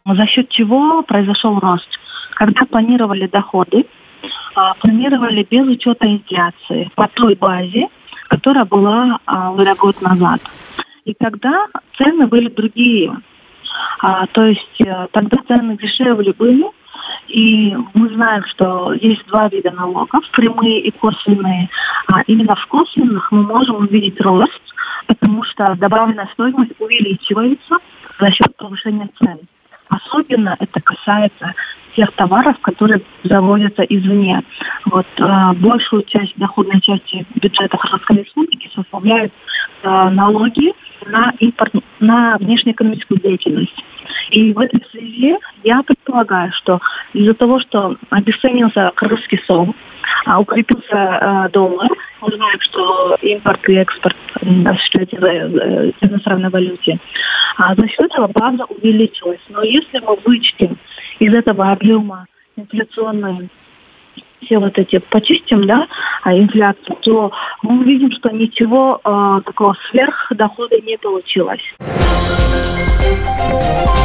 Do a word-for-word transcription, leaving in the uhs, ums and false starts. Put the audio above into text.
За счет чего произошел рост? Когда планировали доходы, планировали без учета инфляции по той базе, которая была а, год назад. И тогда цены были другие. А, то есть а, тогда цены дешевле были. И мы знаем, что есть два вида налогов, прямые и косвенные. А именно в косвенных мы можем увидеть рост, потому что добавленная стоимость увеличивается за счет повышения цен. Особенно это касается тех товаров, которые завозятся извне. Вот э, большую часть доходной части бюджета Кыргызской Республики составляют э, налоги на импорт, на внешнеэкономическую деятельность. И в этой связи я предполагаю, что из-за того, что обесценился кыргызский сом, а укрепился э, доллар, мы знаем, что импорт и экспорт осуществляется в иностранной валюте, а за счет этого база увеличилась. Но если мы вычтем из этого объема инфляционные все вот эти почистим, да, а инфляцию, то мы увидим, что ничего э, такого сверхдохода не получилось.